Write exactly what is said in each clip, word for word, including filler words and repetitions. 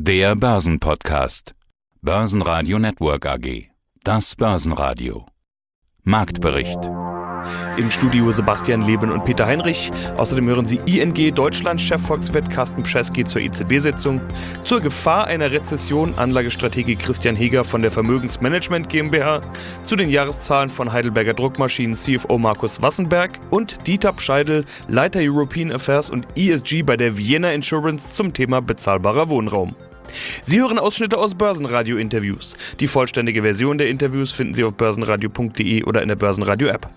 Der Börsenpodcast. Börsenradio Network A G. Das Börsenradio. Marktbericht. Im Studio Sebastian Leben und Peter Heinrich. Außerdem hören Sie I N G Deutschland-Chefvolkswirt Carsten Pschesky zur E Z B-Sitzung, zur Gefahr einer Rezession Anlagestratege Christian Heger von der Vermögensmanagement GmbH, zu den Jahreszahlen von Heidelberger Druckmaschinen C F O Markus Wassenberg und Dieter Pscheidl, Leiter European Affairs und E S G bei der Vienna Insurance zum Thema bezahlbarer Wohnraum. Sie hören Ausschnitte aus Börsenradio-Interviews. Die vollständige Version der Interviews finden Sie auf börsenradio punkt de oder in der Börsenradio-App.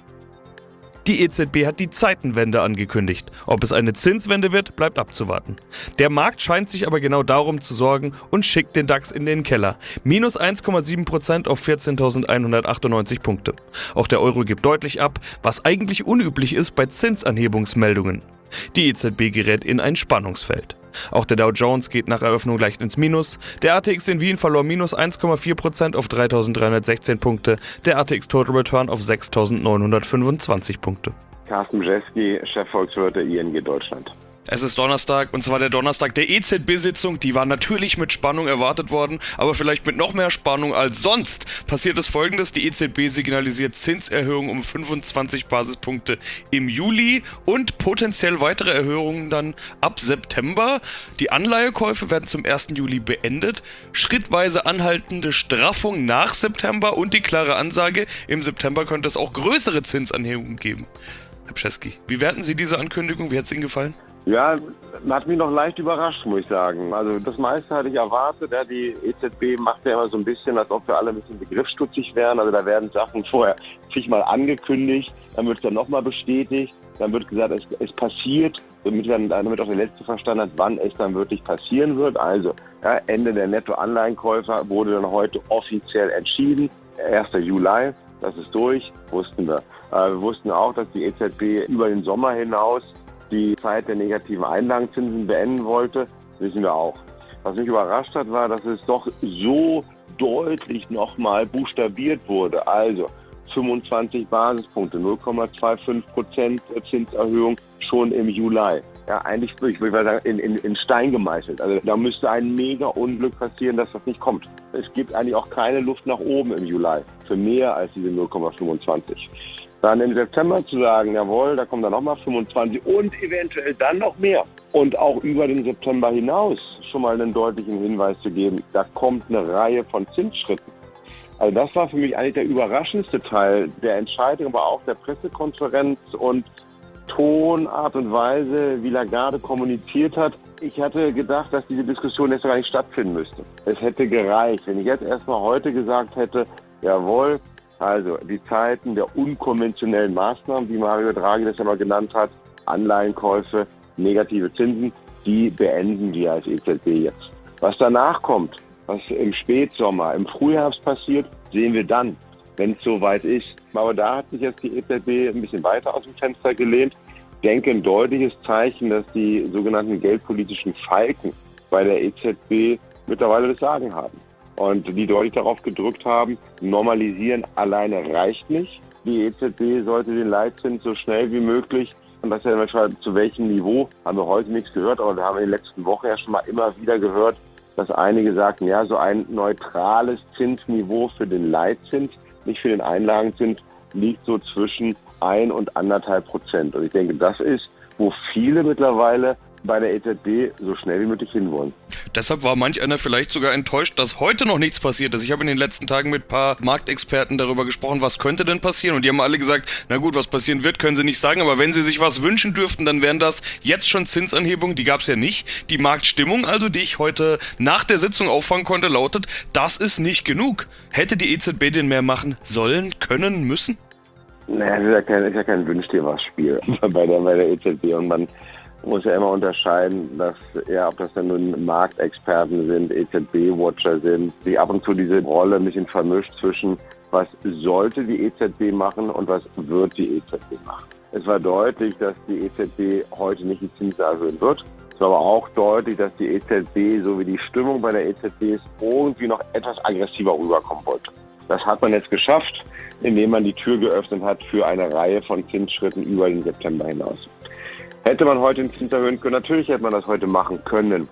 Die E Z B hat die Zeitenwende angekündigt. Ob es eine Zinswende wird, bleibt abzuwarten. Der Markt scheint sich aber genau darum zu sorgen und schickt den DAX in den Keller. Minus eins Komma sieben Prozent auf vierzehntausendeinhundertachtundneunzig Punkte. Auch der Euro gibt deutlich ab, was eigentlich unüblich ist bei Zinsanhebungsmeldungen. Die E Z B gerät in ein Spannungsfeld. Auch der Dow Jones geht nach Eröffnung leicht ins Minus. Der A T X in Wien verlor minus eins Komma vier Prozent auf dreitausenddreihundertsechzehn Punkte. Der A T X Total Return auf sechstausendneunhundertfünfundzwanzig Punkte. Carsten Pschesky, Chefvolkswirt der I N G Deutschland. Es ist Donnerstag, und zwar der Donnerstag der E Z B-Sitzung. Die war natürlich mit Spannung erwartet worden, aber vielleicht mit noch mehr Spannung als sonst. Passiert ist Folgendes: Die E Z B signalisiert Zinserhöhung um fünfundzwanzig Basispunkte im Juli und potenziell weitere Erhöhungen dann ab September. Die Anleihekäufe werden zum ersten Juli beendet. Schrittweise anhaltende Straffung nach September und die klare Ansage, im September könnte es auch größere Zinsanhebungen geben. Herr Pschesky, wie werten Sie diese Ankündigung? Wie hat es Ihnen gefallen? Ja, hat mich noch leicht überrascht, muss ich sagen. Also das meiste hatte ich erwartet. Ja, die E Z B macht ja immer so ein bisschen, als ob wir alle ein bisschen begriffsstutzig wären. Also da werden Sachen vorher zigmal angekündigt, dann wird es dann nochmal bestätigt, dann wird gesagt, es, es passiert, damit, dann, damit auch der Letzte verstanden hat, wann es dann wirklich passieren wird. Also ja, Ende der Nettoanleihenkäufer wurde dann heute offiziell entschieden, erster Juli, das ist durch, wussten wir. Äh, wir wussten auch, dass die E Z B über den Sommer hinaus die Zeit der negativen Einlagenzinsen beenden wollte, wissen wir auch. Was mich überrascht hat, war, dass es doch so deutlich nochmal buchstabiert wurde. Also fünfundzwanzig Basispunkte, null Komma fünfundzwanzig Prozent Zinserhöhung schon im Juli. Ja, eigentlich, ich würde sagen, in, in, in Stein gemeißelt. Also da müsste ein mega Unglück passieren, dass das nicht kommt. Es gibt eigentlich auch keine Luft nach oben im Juli für mehr als diese null Komma fünfundzwanzig. Dann im September zu sagen, jawohl, da kommen dann nochmal fünfundzwanzig und eventuell dann noch mehr. Und auch über den September hinaus schon mal einen deutlichen Hinweis zu geben, da kommt eine Reihe von Zinsschritten. Also das war für mich eigentlich der überraschendste Teil der Entscheidung, aber auch der Pressekonferenz und Ton, Art und Weise, wie Lagarde kommuniziert hat. Ich hatte gedacht, dass diese Diskussion jetzt gar nicht stattfinden müsste. Es hätte gereicht, wenn ich jetzt erstmal heute gesagt hätte, jawohl, also die Zeiten der unkonventionellen Maßnahmen, wie Mario Draghi das ja mal genannt hat, Anleihenkäufe, negative Zinsen, die beenden wir als E Z B jetzt. Was danach kommt, was im Spätsommer, im Frühherbst passiert, sehen wir dann, wenn es soweit ist. Aber da hat sich jetzt die E Z B ein bisschen weiter aus dem Fenster gelehnt. Ich denke, ein deutliches Zeichen, dass die sogenannten geldpolitischen Falken bei der E Z B mittlerweile das Sagen haben. Und die deutlich darauf gedrückt haben, normalisieren alleine reicht nicht. Die E Z B sollte den Leitzins so schnell wie möglich, und das ja zu welchem Niveau, haben wir heute nichts gehört, aber wir haben in den letzten Wochen ja schon mal immer wieder gehört, dass einige sagten, ja, so ein neutrales Zinsniveau für den Leitzins, nicht für den Einlagenzins, liegt so zwischen ein und anderthalb Prozent. Und ich denke, das ist, wo viele mittlerweile bei der E Z B so schnell wie möglich hinwollen. Deshalb war manch einer vielleicht sogar enttäuscht, dass heute noch nichts passiert ist. Ich habe in den letzten Tagen mit ein paar Marktexperten darüber gesprochen, was könnte denn passieren? Und die haben alle gesagt, na gut, was passieren wird, können sie nicht sagen, aber wenn sie sich was wünschen dürften, dann wären das jetzt schon Zinsanhebungen, die gab es ja nicht. Die Marktstimmung also, die ich heute nach der Sitzung auffangen konnte, lautet, das ist nicht genug. Hätte die E Z B denn mehr machen sollen, können, müssen? Naja, es ist ja kein, ist ja kein Wünsch dir was Spiel bei der, bei der E Z B, und man muss ja immer unterscheiden, dass, ja, ob das dann nun Marktexperten sind, E Z B-Watcher sind, die ab und zu diese Rolle ein bisschen vermischt zwischen, was sollte die E Z B machen und was wird die E Z B machen. Es war deutlich, dass die E Z B heute nicht die Zinsen erhöhen wird. Es war aber auch deutlich, dass die E Z B, so wie die Stimmung bei der E Z B ist, irgendwie noch etwas aggressiver rüberkommen wollte. Das hat man jetzt geschafft, indem man die Tür geöffnet hat für eine Reihe von Zinsschritten über den September hinaus. Hätte man heute den Zins erhöhen können? Natürlich hätte man das heute machen können.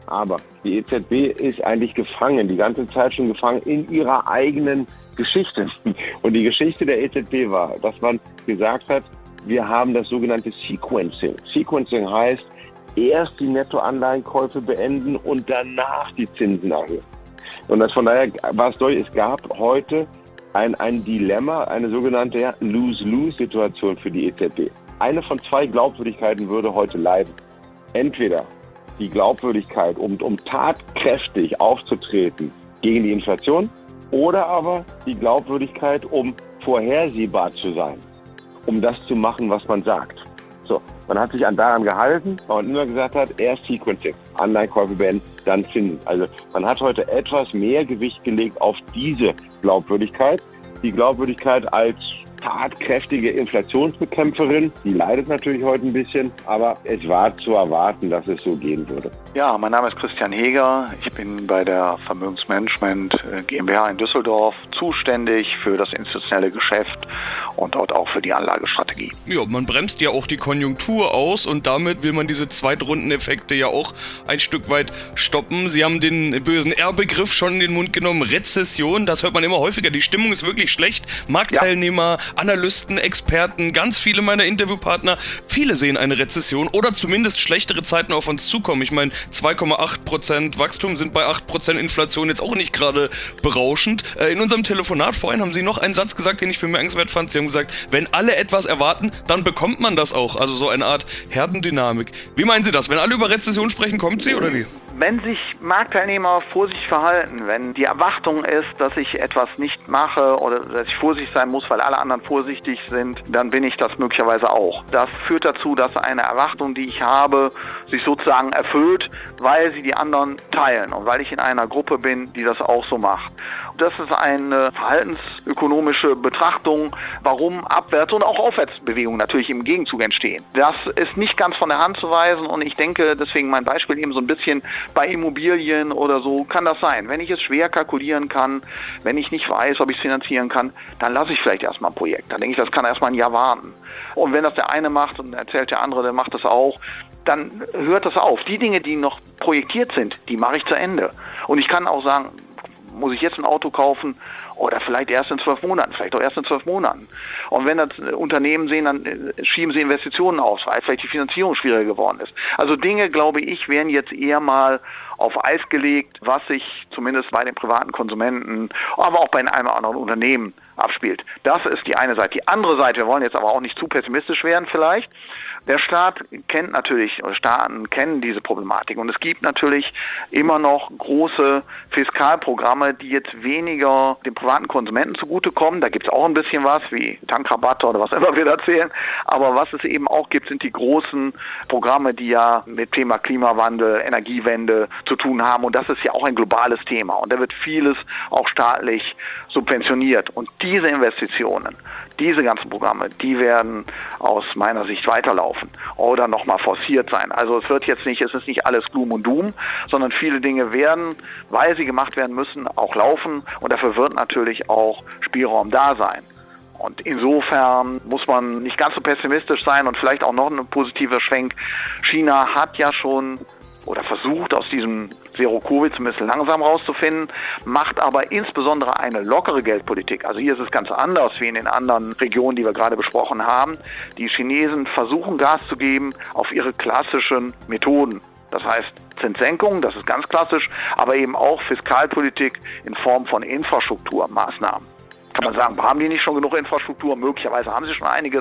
Aber die E Z B ist eigentlich gefangen, die ganze Zeit schon gefangen in ihrer eigenen Geschichte. Und die Geschichte der E Z B war, dass man gesagt hat, wir haben das sogenannte Sequencing. Sequencing heißt, erst die Nettoanleihenkäufe beenden und danach die Zinsen erhöhen. Und das von daher war es deutlich, es gab heute ein, ein Dilemma, eine sogenannte ja, Lose-Lose-Situation für die E Z B. Eine von zwei Glaubwürdigkeiten würde heute leiden. Entweder die Glaubwürdigkeit, um, um tatkräftig aufzutreten gegen die Inflation, oder aber die Glaubwürdigkeit, um vorhersehbar zu sein, um das zu machen, was man sagt. So, man hat sich an daran gehalten, weil man immer gesagt hat, erst Sequencing, Anleihenkäufe beenden, dann Zinsen. Also man hat heute etwas mehr Gewicht gelegt auf diese Glaubwürdigkeit. Die Glaubwürdigkeit als tatkräftige Inflationsbekämpferin, die leidet natürlich heute ein bisschen, aber es war zu erwarten, dass es so gehen würde. Ja, mein Name ist Christian Heger. Ich bin bei der Vermögensmanagement GmbH in Düsseldorf zuständig für das institutionelle Geschäft und dort auch für die Anlagestrategie. Ja, man bremst ja auch die Konjunktur aus und damit will man diese Zweitrundeneffekte ja auch ein Stück weit stoppen. Sie haben den bösen R-Begriff schon in den Mund genommen, Rezession, das hört man immer häufiger. Die Stimmung ist wirklich schlecht. Marktteilnehmer, ja. Analysten, Experten, ganz viele meiner Interviewpartner, viele sehen eine Rezession oder zumindest schlechtere Zeiten auf uns zukommen. Ich meine, zwei Komma acht Prozent Wachstum sind bei acht Prozent Inflation jetzt auch nicht gerade berauschend. In unserem Telefonat vorhin haben Sie noch einen Satz gesagt, den ich bemerkenswert fand. Sie haben gesagt, wenn alle etwas erwarten, dann bekommt man das auch. Also so eine Art Herdendynamik. Wie meinen Sie das? Wenn alle über Rezession sprechen, kommt sie oder wie? Wenn sich Marktteilnehmer vorsichtig verhalten, wenn die Erwartung ist, dass ich etwas nicht mache oder dass ich vorsichtig sein muss, weil alle anderen vorsichtig sind, dann bin ich das möglicherweise auch. Das führt dazu, dass eine Erwartung, die ich habe, sich sozusagen erfüllt, weil sie die anderen teilen und weil ich in einer Gruppe bin, die das auch so macht. Das ist eine verhaltensökonomische Betrachtung, warum Abwärts- und auch Aufwärtsbewegungen natürlich im Gegenzug entstehen. Das ist nicht ganz von der Hand zu weisen und ich denke, deswegen mein Beispiel eben so ein bisschen bei Immobilien oder so kann das sein. Wenn ich es schwer kalkulieren kann, wenn ich nicht weiß, ob ich es finanzieren kann, dann lasse ich vielleicht erstmal ein Projekt. Dann denke ich, das kann erstmal ein Jahr warten. Und wenn das der eine macht und erzählt der andere, der macht das auch, dann hört das auf. Die Dinge, die noch projektiert sind, die mache ich zu Ende. Und ich kann auch sagen, muss ich jetzt ein Auto kaufen oder vielleicht erst in zwölf Monaten, vielleicht auch erst in zwölf Monaten. Und wenn das Unternehmen sehen, dann schieben sie Investitionen aus, weil vielleicht die Finanzierung schwieriger geworden ist. Also Dinge, glaube ich, werden jetzt eher mal auf Eis gelegt, was sich zumindest bei den privaten Konsumenten, aber auch bei einem oder anderen Unternehmen abspielt. Das ist die eine Seite. Die andere Seite, wir wollen jetzt aber auch nicht zu pessimistisch werden vielleicht. Der Staat kennt natürlich, oder Staaten kennen diese Problematik und es gibt natürlich immer noch große Fiskalprogramme, die jetzt weniger den privaten Konsumenten zugutekommen. Da gibt es auch ein bisschen was, wie Tankrabatte oder was immer wir erzählen. Aber was es eben auch gibt, sind die großen Programme, die ja mit Thema Klimawandel, Energiewende zu tun haben. Und das ist ja auch ein globales Thema. Und da wird vieles auch staatlich subventioniert. Und diese Investitionen, diese ganzen Programme, die werden aus meiner Sicht weiterlaufen oder nochmal forciert sein. Also es wird jetzt nicht, es ist nicht alles Gloom und Doom, sondern viele Dinge werden, weil sie gemacht werden müssen, auch laufen und dafür wird natürlich auch Spielraum da sein. Und insofern muss man nicht ganz so pessimistisch sein und vielleicht auch noch ein positiver Schwenk. China hat ja schon oder versucht aus diesem Zero-Covid zumindest langsam rauszufinden, macht aber insbesondere eine lockere Geldpolitik. Also hier ist es ganz anders wie in den anderen Regionen, die wir gerade besprochen haben. Die Chinesen versuchen Gas zu geben auf ihre klassischen Methoden. Das heißt Zinssenkung, das ist ganz klassisch, aber eben auch Fiskalpolitik in Form von Infrastrukturmaßnahmen. Kann man sagen, haben die nicht schon genug Infrastruktur? Möglicherweise haben sie schon einiges,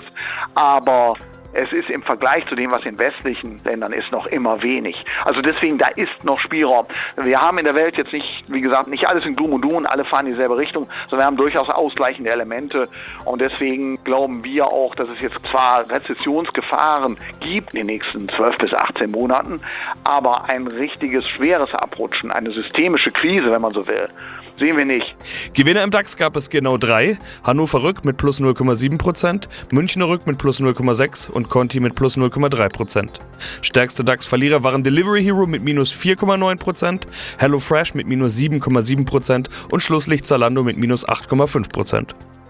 aber es ist im Vergleich zu dem, was in westlichen Ländern ist, noch immer wenig. Also deswegen, da ist noch Spielraum. Wir haben in der Welt jetzt nicht, wie gesagt, nicht alles in Gloom und Doom und alle fahren in dieselbe Richtung, sondern wir haben durchaus ausgleichende Elemente. Und deswegen glauben wir auch, dass es jetzt zwar Rezessionsgefahren gibt in den nächsten zwölf bis achtzehn Monaten, aber ein richtiges, schweres Abrutschen, eine systemische Krise, wenn man so will, sehen wir nicht. Gewinner im DAX gab es genau drei. Hannover Rück mit plus null Komma sieben Prozent, Münchner Rück mit plus null Komma sechs und Conti mit plus null Komma drei Prozent. Stärkste DAX-Verlierer waren Delivery Hero mit minus vier Komma neun Prozent, HelloFresh mit minus sieben Komma sieben Prozent und Schlusslicht Zalando mit minus acht Komma fünf Prozent.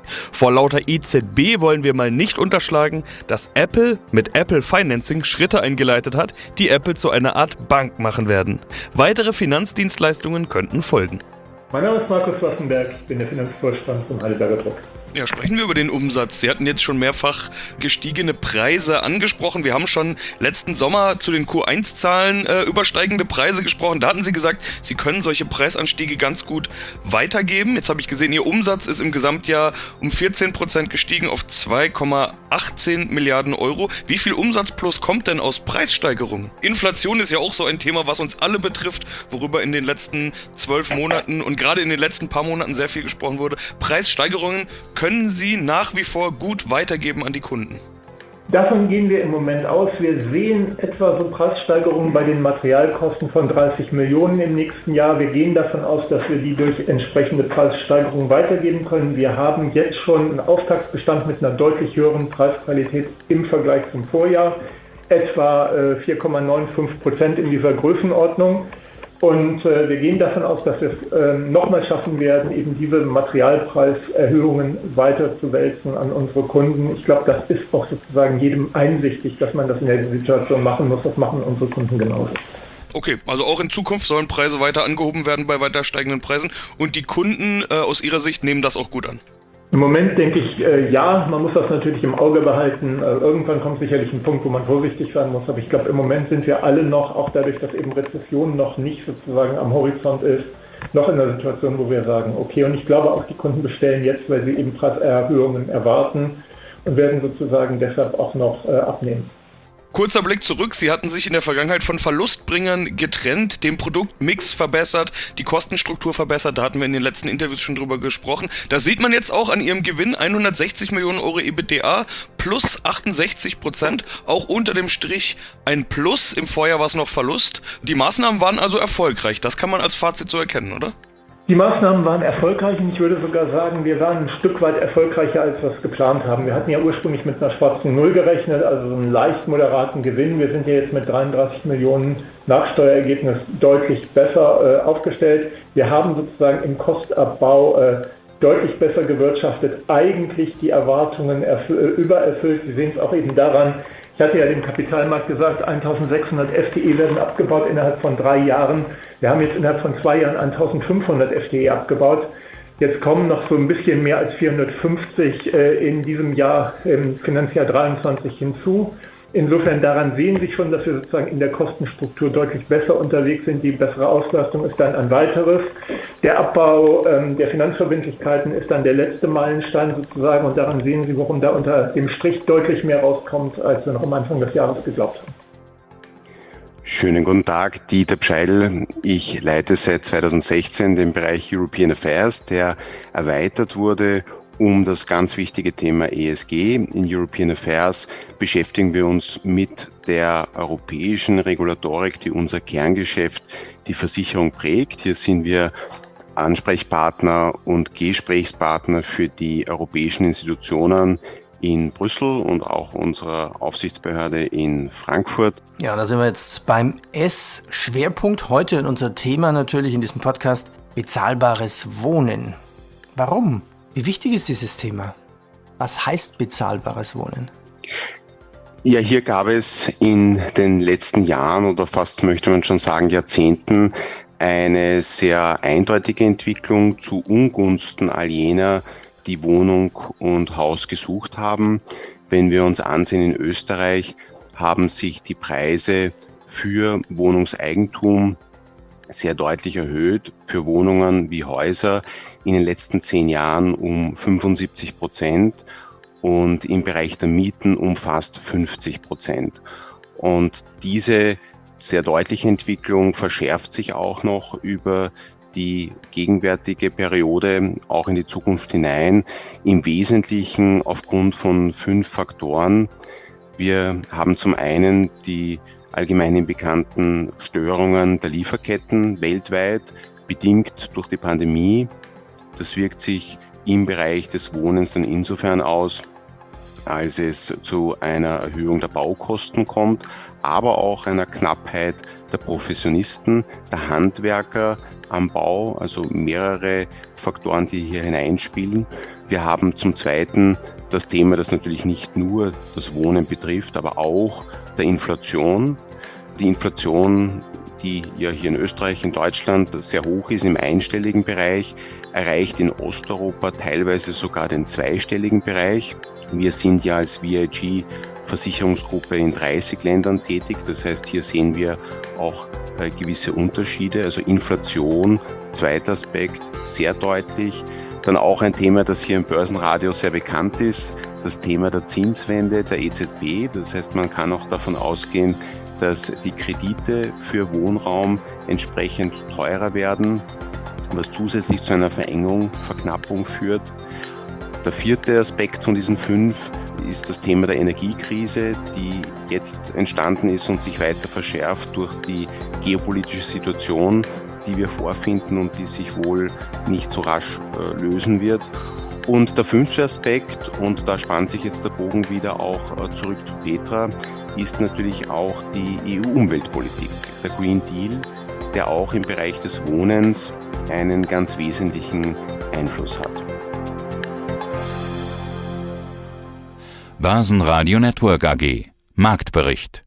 Vor lauter E Z B wollen wir mal nicht unterschlagen, dass Apple mit Apple Financing Schritte eingeleitet hat, die Apple zu einer Art Bank machen werden. Weitere Finanzdienstleistungen könnten folgen. Mein Name ist Markus Wassenberg, ich bin der Finanzvorstand vom Heidelberger Druck. Ja, sprechen wir über den Umsatz. Sie hatten jetzt schon mehrfach gestiegene Preise angesprochen. Wir haben schon letzten Sommer zu den Q eins Zahlen äh, übersteigende Preise gesprochen. Da hatten Sie gesagt, Sie können solche Preisanstiege ganz gut weitergeben. Jetzt habe ich gesehen, Ihr Umsatz ist im Gesamtjahr um vierzehn Prozent gestiegen auf zwei Komma achtzehn Milliarden Euro. Wie viel Umsatzplus kommt denn aus Preissteigerungen? Inflation ist ja auch so ein Thema, was uns alle betrifft, worüber in den letzten zwölf Monaten und gerade in den letzten paar Monaten sehr viel gesprochen wurde. Preissteigerungen können Können Sie nach wie vor gut weitergeben an die Kunden? Davon gehen wir im Moment aus. Wir sehen etwa so Preissteigerungen bei den Materialkosten von dreißig Millionen im nächsten Jahr. Wir gehen davon aus, dass wir die durch entsprechende Preissteigerungen weitergeben können. Wir haben jetzt schon einen Auftragsbestand mit einer deutlich höheren Preisqualität im Vergleich zum Vorjahr, etwa vier Komma fünfundneunzig Prozent in dieser Größenordnung. Und äh, wir gehen davon aus, dass wir es äh, nochmal schaffen werden, eben diese Materialpreiserhöhungen weiter zu wälzen an unsere Kunden. Ich glaube, das ist auch sozusagen jedem einsichtig, dass man das in der Situation machen muss. Das machen unsere Kunden genauso. Okay, also auch in Zukunft sollen Preise weiter angehoben werden bei weiter steigenden Preisen und die Kunden äh, aus Ihrer Sicht nehmen das auch gut an? Im Moment denke ich, äh, ja, man muss das natürlich im Auge behalten. Äh, irgendwann kommt sicherlich ein Punkt, wo man vorsichtig sein muss. Aber ich glaube, im Moment sind wir alle noch, auch dadurch, dass eben Rezession noch nicht sozusagen am Horizont ist, noch in einer Situation, wo wir sagen, okay, und ich glaube auch, die Kunden bestellen jetzt, weil sie eben Preiserhöhungen erwarten und werden sozusagen deshalb auch noch äh, abnehmen. Kurzer Blick zurück, Sie hatten sich in der Vergangenheit von Verlustbringern getrennt, den Produktmix verbessert, die Kostenstruktur verbessert, da hatten wir in den letzten Interviews schon drüber gesprochen. Das sieht man jetzt auch an Ihrem Gewinn, hundertsechzig Millionen Euro EBITDA plus achtundsechzig Prozent, auch unter dem Strich ein Plus, im Vorjahr war es noch Verlust. Die Maßnahmen waren also erfolgreich, das kann man als Fazit so erkennen, oder? Die Maßnahmen waren erfolgreich und ich würde sogar sagen, wir waren ein Stück weit erfolgreicher, als wir es geplant haben. Wir hatten ja ursprünglich mit einer schwarzen Null gerechnet, also so einen leicht moderaten Gewinn. Wir sind ja jetzt mit dreiunddreißig Millionen Nachsteuerergebnis deutlich besser äh, aufgestellt. Wir haben sozusagen im Kostabbau äh, deutlich besser gewirtschaftet, eigentlich die Erwartungen erfü- übererfüllt. Sie sehen es auch eben daran, ich hatte ja dem Kapitalmarkt gesagt, eintausendsechshundert F T E werden abgebaut innerhalb von drei Jahren. Wir haben jetzt innerhalb von zwei Jahren eintausendfünfhundert F T E abgebaut. Jetzt kommen noch so ein bisschen mehr als vierhundertfünfzig äh, in diesem Jahr, im Finanzjahr dreiundzwanzig hinzu. Insofern daran sehen Sie schon, dass wir sozusagen in der Kostenstruktur deutlich besser unterwegs sind. Die bessere Auslastung ist dann ein weiteres. Der Abbau ähm, der Finanzverbindlichkeiten ist dann der letzte Meilenstein sozusagen. Und daran sehen Sie, warum da unter dem Strich deutlich mehr rauskommt, als wir noch am Anfang des Jahres geglaubt haben. Schönen guten Tag, Dieter Pscheidl. Ich leite seit zweitausendsechzehn den Bereich European Affairs, der erweitert wurde um das ganz wichtige Thema E S G. In European Affairs beschäftigen wir uns mit der europäischen Regulatorik, die unser Kerngeschäft, die Versicherung prägt. Hier sind wir Ansprechpartner und Gesprächspartner für die europäischen Institutionen in Brüssel und auch unserer Aufsichtsbehörde in Frankfurt. Ja, da sind wir jetzt beim S. Schwerpunkt heute in unser Thema natürlich in diesem Podcast: bezahlbares Wohnen. Warum? Wie wichtig ist dieses Thema? Was heißt bezahlbares Wohnen? Ja, hier gab es in den letzten Jahren oder fast möchte man schon sagen Jahrzehnten eine sehr eindeutige Entwicklung zu Ungunsten all jener, die Wohnung und Haus gesucht haben. Wenn wir uns ansehen, in Österreich haben sich die Preise für Wohnungseigentum sehr deutlich erhöht, für Wohnungen wie Häuser in den letzten zehn Jahren um fünfundsiebzig Prozent und im Bereich der Mieten um fast fünfzig Prozent. Und diese sehr deutliche Entwicklung verschärft sich auch noch über die gegenwärtige Periode, auch in die Zukunft hinein, im Wesentlichen aufgrund von fünf Faktoren. Wir haben zum einen die allgemein bekannten Störungen der Lieferketten weltweit, bedingt durch die Pandemie. Das wirkt sich im Bereich des Wohnens dann insofern aus, als es zu einer Erhöhung der Baukosten kommt, aber auch einer Knappheit der Professionisten, der Handwerker am Bau, also mehrere Faktoren, die hier hineinspielen. Wir haben zum Zweiten das Thema, das natürlich nicht nur das Wohnen betrifft, aber auch der Inflation. Die Inflation, die ja hier in Österreich, in Deutschland sehr hoch ist, im einstelligen Bereich, erreicht in Osteuropa teilweise sogar den zweistelligen Bereich. Wir sind ja als V I G-Versicherungsgruppe in dreißig Ländern tätig. Das heißt, hier sehen wir auch äh, gewisse Unterschiede. Also Inflation, zweiter Aspekt, sehr deutlich. Dann auch ein Thema, das hier im Börsenradio sehr bekannt ist, das Thema der Zinswende der E Z B. Das heißt, man kann auch davon ausgehen, dass die Kredite für Wohnraum entsprechend teurer werden, was zusätzlich zu einer Verengung, Verknappung führt. Der vierte Aspekt von diesen fünf ist das Thema der Energiekrise, die jetzt entstanden ist und sich weiter verschärft durch die geopolitische Situation, die wir vorfinden und die sich wohl nicht so rasch äh, lösen wird. Und der fünfte Aspekt, und da spannt sich jetzt der Bogen wieder auch äh, zurück zu Petra, ist natürlich auch die E U-Umweltpolitik, der Green Deal, der auch im Bereich des Wohnens einen ganz wesentlichen Einfluss hat. Börsenradio Network A G. Marktbericht.